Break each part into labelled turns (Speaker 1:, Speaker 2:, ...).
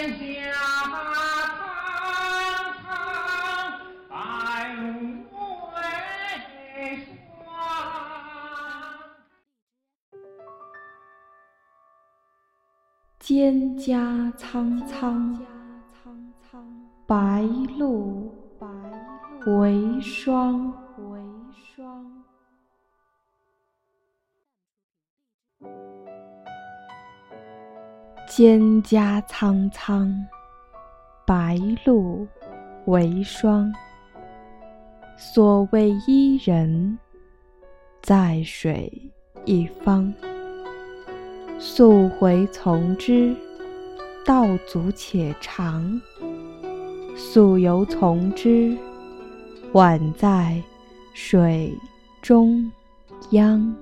Speaker 1: 蒹葭苍苍，白露为霜。蒹葭苍苍，白露为霜。所谓伊人，在水一方。溯洄从之，道阻且长；溯游从之，宛在水中央。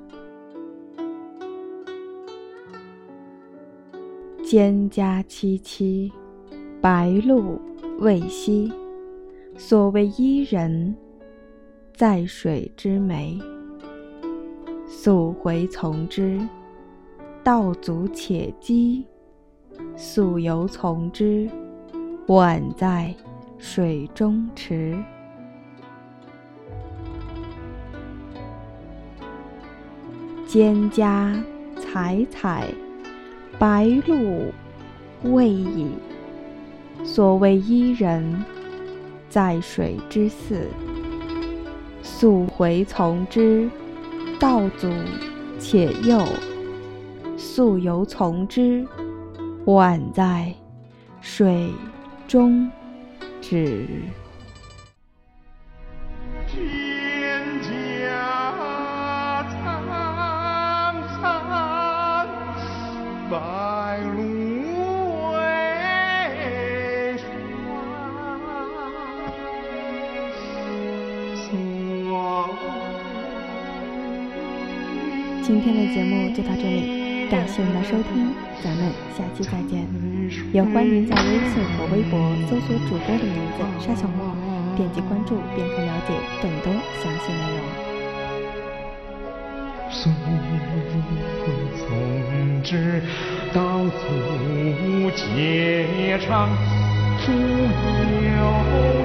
Speaker 1: 蒹葭萋萋，白露未晞。所谓伊人，在水之湄。溯洄从之，道阻且跻；溯游从之，宛在水中坻。蒹葭采采，白露未已。所谓伊人，在水之涘。溯洄从之，道阻且右；溯游从之，宛在水中坻。
Speaker 2: 蒹葭苍苍，白露为霜。
Speaker 1: 今天的节目就到这里，感谢您的收听，咱们下期再见。也欢迎在微信和微博搜索主播的名字沙小莫，点击关注便可了解更多详细内容。
Speaker 2: 溯洄从之，道阻且长；溯游